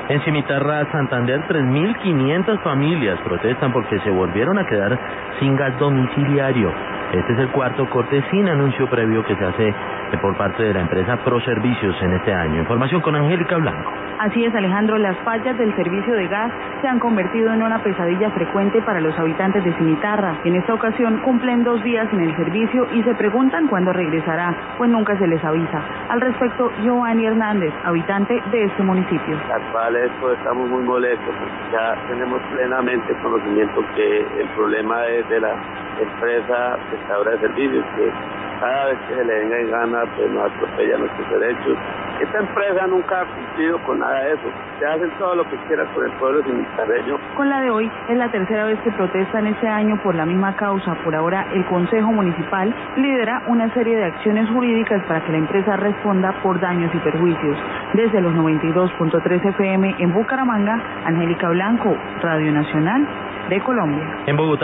En Cimitarra, Santander, 3.500 familias protestan porque se volvieron a quedar sin gas domiciliario. Este es el cuarto corte sin anuncio previo que se hace por parte de la empresa Proservicios en este año. Información con Angélica Blanco. Así es, Alejandro, las fallas del servicio de gas se han convertido en una pesadilla frecuente para los habitantes de Cimitarra. En esta ocasión cumplen 2 días en el servicio y se preguntan cuándo regresará, pues nunca se les avisa. Al respecto, Giovanni Hernández, habitante de este municipio. Estamos muy molestos porque ya tenemos plenamente conocimiento que el problema es de la empresa prestadora de servicios, que cada vez que se le venga en gana, pues nos atropella nuestros derechos. Esta empresa nunca ha cumplido con nada de eso. Se hacen todo lo que quieran con el pueblo cimitarreño. Con la de hoy, es la tercera vez que protestan este año por la misma causa. Por ahora, el Consejo Municipal lidera una serie de acciones jurídicas para que la empresa responda por daños y perjuicios. Desde los 92.3 FM en Bucaramanga, Angélica Blanco, Radio Nacional de Colombia. En Bogotá.